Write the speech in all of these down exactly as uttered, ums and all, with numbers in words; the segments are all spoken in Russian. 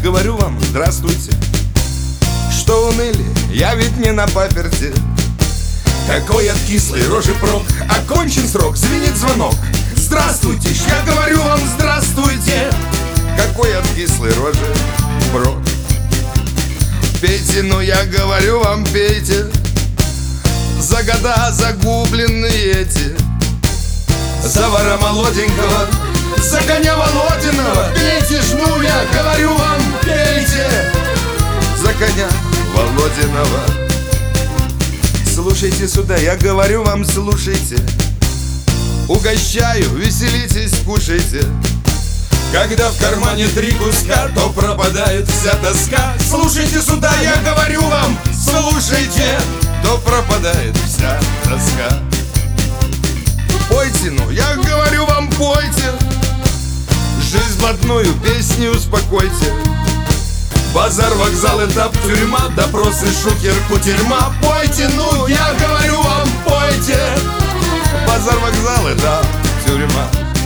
говорю вам, здравствуйте. Что уныли, я ведь не на паперти. Такой от кислой рожи прок, окончен срок, звенит звонок. Здравствуйте, я говорю вам, здравствуйте. Какой от кислой рожи прок. Пейте, ну я говорю вам, пейте. За года загубленные эти. За вора молоденького, за коня Володиного. Пейте ж, ну я говорю вам, пейте. За коня Володиного. Слушайте сюда, я говорю вам, слушайте. Угощаю, веселитесь, кушайте. Когда в кармане три куска, то пропадает вся тоска. Слушайте сюда, я говорю вам, слушайте. То пропадает вся тоска. Пойте, ну, я говорю вам, пойте. Жизнь блатную, песни успокойте. Базар, вокзал, этап, тюрьма, допросы, шухер, кутерьма. Пойте, ну, я говорю вам, пойте. Базар, вокзал, этап, тюрьма.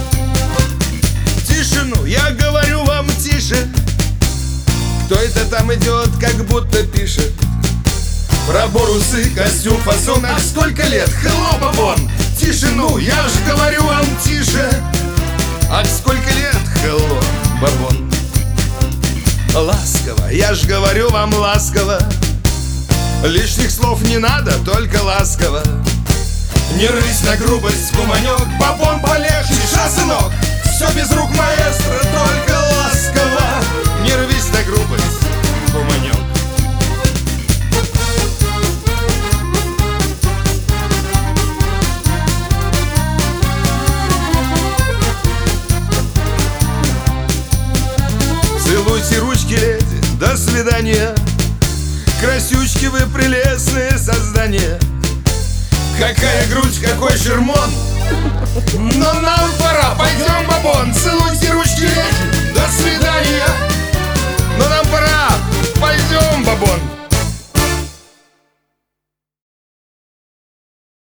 Тишину, я говорю вам, тише. Кто это там идет, как будто пишет? Пробор, усы, костюм, фасон. Ах, сколько лет, hello, бабон. Тишину, я ж говорю вам, тише. Ах, сколько лет, hello, бабон. Ласково, я ж говорю вам, ласково. Лишних слов не надо, только ласково. Не рысь на грубость, куманек. Бабон полегче, ша, сынок. Все без рук маэстро, только ласково. Не рвись на грубость, куманек. Целуйте ручки, леди, до свидания. Красючки вы, прелестные создания. Какая грудь, какой шермон. Но нам пора, пойдем, бабон. Целуйте ручки, леди, до свидания. Но нам пора, пойдем, бабон.